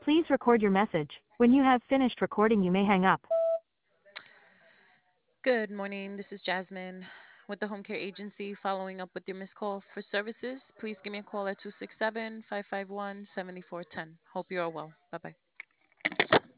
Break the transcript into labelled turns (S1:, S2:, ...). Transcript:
S1: Please record your message. When you have finished recording, you may hang up.
S2: Good morning. This is Jasmine with the Home Care Agency following up with your missed call for services. Please give me a call at 267 551 7410. Hope you are well. Bye bye.